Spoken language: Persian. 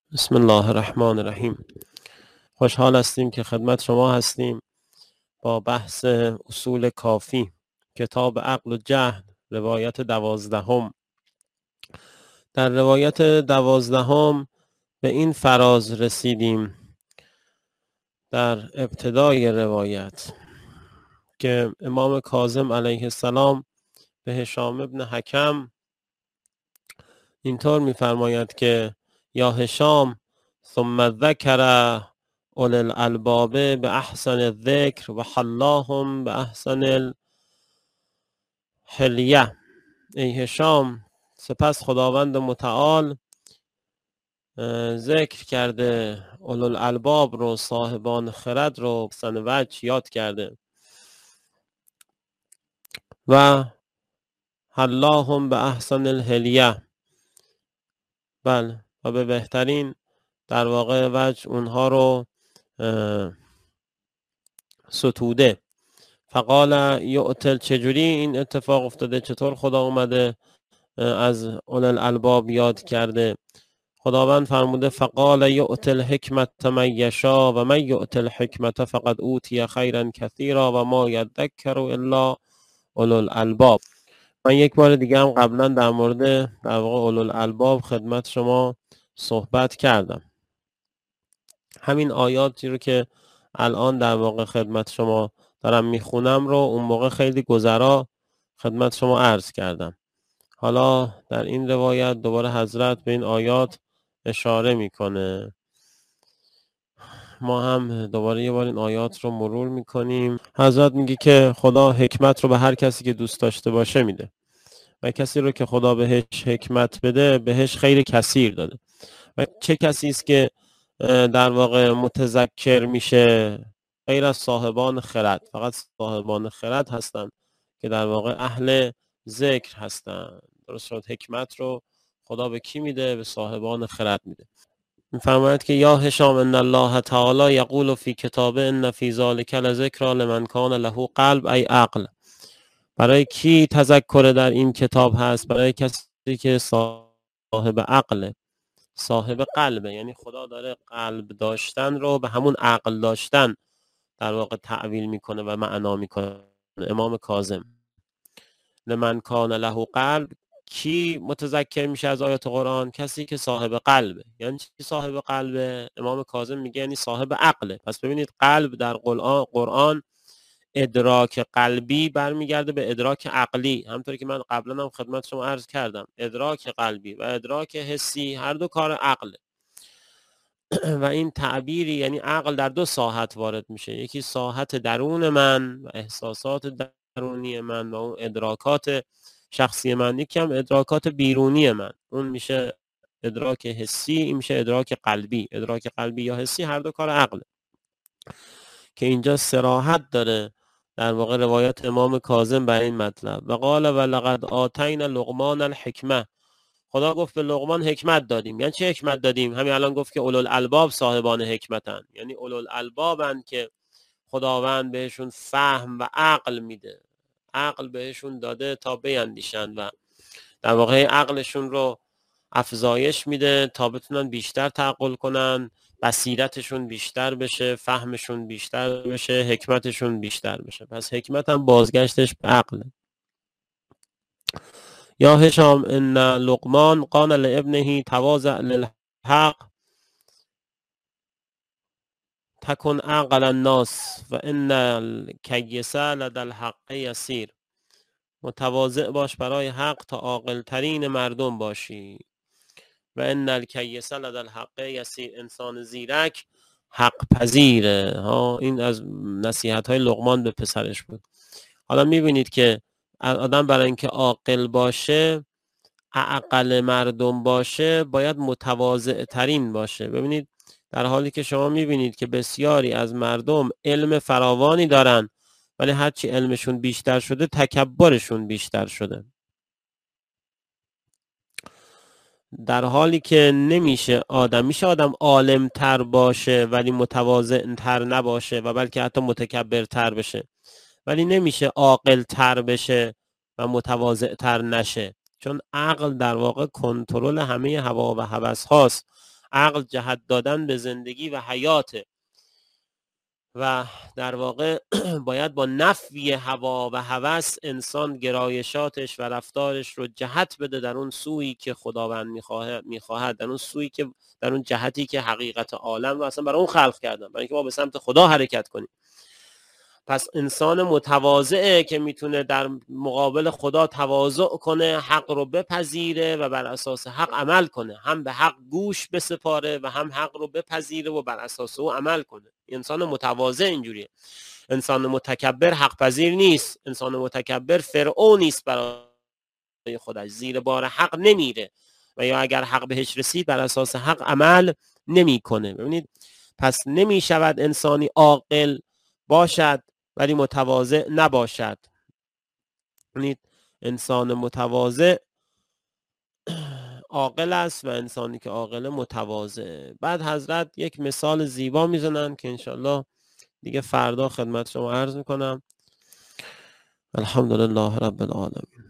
بسم الله الرحمن الرحیم. خوشحال هستیم که خدمت شما هستیم با بحث اصول کافی، کتاب عقل و جهل، روایت 12. در روایت 12 به این فراز رسیدیم در ابتدای روایت که امام کاظم علیه السلام به هشام ابن حکم اینطور می‌فرماید که یا هشام ثم ذکر اول الالباب به احسن الذکر و حلاهم به احسن الحلیه. ای هشام، سپس خداوند متعال ذکر کرده اول الالباب رو، صاحبان خرد رو احسن وجه یاد کرده و حلاهم به احسن الحلیه، بله، و به بهترین در واقع وجه اونها رو ستوده. فقال یؤتل، چجوری این اتفاق افتاده؟ چطور خدا اومده از اول الالباب یاد کرده؟ خداوند فرموده فقال یؤتل حکمت من یشا و من یؤتل حکمت فقد اوتی خیرا کثیرا و ما یذکر الا اولو الالباب. من یک بار دیگه هم قبلا در مورد در واقع اولو الالباب خدمت شما صحبت کردم. همین آیاتی رو که الان در واقع خدمت شما دارم میخونم رو اون موقع خیلی گذرا خدمت شما عرض کردم. حالا در این روایت دوباره حضرت به این آیات اشاره میکنه. ما هم دوباره یه بار این آیات رو مرور میکنیم. حضرت میگه که خدا حکمت رو به هر کسی که دوست داشته باشه میده و کسی رو که خدا بهش حکمت بده بهش خیر کثیر داده. و چه کسی است که در واقع متذکر میشه؟ غیر از صاحبان خرد. فقط صاحبان خرد هستن که در واقع اهل ذکر هستن. درست شد؟ حکمت رو خدا به کی میده؟ به صاحبان خرد میده. میفرماید که یا هشام ان الله تعالی یقول فی کتابه ان فی ذلک لذکری لمن کان له قلب، ای عقل. برای کی تذکر در این کتاب هست؟ برای کسی که صاحب عقله، صاحب قلبه. یعنی خدا داره قلب داشتن رو به همون عقل داشتن در واقع تعویل میکنه و معنا میکنه. امام کاظم لمن کان له قلب، کی متذکر میشه از آیات قرآن؟ کسی که صاحب قلبه. یعنی چی صاحب قلبه؟ امام کاظم میگه یعنی صاحب عقله. پس ببینید قلب در قرآن ادراک قلبی برمیگرده به ادراک عقلی. همطوری که من قبلا هم خدمت شما عرض کردم، ادراک قلبی و ادراک حسی هر دو کار عقله. و این تعبیری یعنی عقل در دو ساحت وارد میشه. یکی ساحت درون من و احساسات درونی من و اون ادراکات شخصی من، یکی هم ادراکات بیرونی من، اون میشه ادراک حسی، این میشه ادراک قلبی. ادراک قلبی یا حسی هر دو کار عقله که اینجا صراحت داره در واقع روایت امام کاظم بر این مطلب. و قال ولقد آتینا لقمان الحکمه، خدا گفت به لقمان حکمت دادیم. یعنی چه حکمت دادیم؟ همین الان گفت که اولوالالباب صاحبان حکمتن، یعنی اولوالالبابن که خداوند بهشون فهم و عقل میده. عقل بهشون داده تا بیندیشن و در واقع عقلشون رو افزایش میده تا بتونن بیشتر تعقل کنن، بصیرتشون بیشتر بشه، فهمشون بیشتر بشه، حکمتشون بیشتر بشه. پس حکمت هم بازگشتش به عقله. یا هشام ان لقمان قال لابنه تواضع للحق تکن عقل الناس و ان الکیس لدى الحق یسیر. متواضع باش برای حق تا عاقل ترین مردم باشی. و ان الکیس لدى الحق یسیر، انسان زیرک حق پذیره. این از نصیحت های لقمان به پسرش بود. حالا میبینید که آدم برای اینکه عاقل باشه، اعقل مردم باشه، باید متواضع ترین باشه. ببینید در حالی که شما میبینید که بسیاری از مردم علم فراوانی دارن ولی هرچی علمشون بیشتر شده تکبرشون بیشتر شده. در حالی که میشه آدم عالم تر باشه ولی متواضع تر نباشه و بلکه حتی متکبر تر بشه، ولی نمیشه عاقل تر بشه و متواضع تر نشه. چون عقل در واقع کنترل همه هوا و هوس هاست. عقل جهت دادن به زندگی و حیاته و در واقع باید با نفی هوا و هوس انسان گرایشاتش و رفتارش رو جهت بده در اون سویی که خداوند میخواهد، در اون سویی که در اون جهتی که حقیقت عالم رو اصلا برای اون خلق کردن، برای اینکه ما به سمت خدا حرکت کنیم. پس انسان متواضعه که میتونه در مقابل خدا تواضع کنه، حق رو بپذیره و بر اساس حق عمل کنه، هم به حق گوش بسپاره و هم حق رو بپذیره و بر اساس او عمل کنه. انسان متواضع اینجوریه. انسان متکبر حق پذیر نیست. انسان متکبر فرعون نیست برای خودش، زیر بار حق نمیره و یا اگر حق بهش رسید بر اساس حق عمل نمیکنه. ببینید پس نمیشود انسانی عاقل باشد ولی متواضع نباشد. ببینید انسان متواضع عاقل است و انسانی که عاقل متواضع. بعد حضرت یک مثال زیبا میزنن که انشالله دیگه فردا خدمت شما عرض میکنم. الحمدلله رب العالمین.